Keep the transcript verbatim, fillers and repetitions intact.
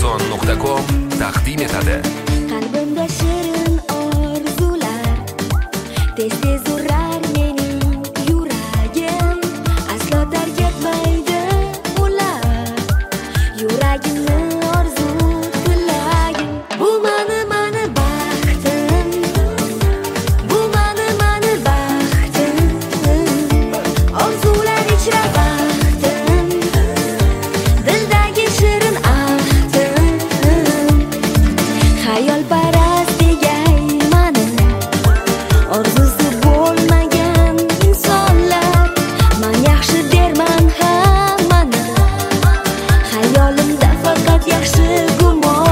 amazon nuqta com taqdim etadi. Qalbimda shirin orzular, tez tez urar mening yuragim, aslo tark etmaydi ular, yuragimni orzu tilagim. Bu mani mani baxtim, bu mani mani baxtim, orzular ichra baxtim, dildagi shirin ahdim. Xayol parast degay mani, orzusi bo'lmagan insonlar, men yaxshi derman hammani, xayolimda faqat yaxshi gumon.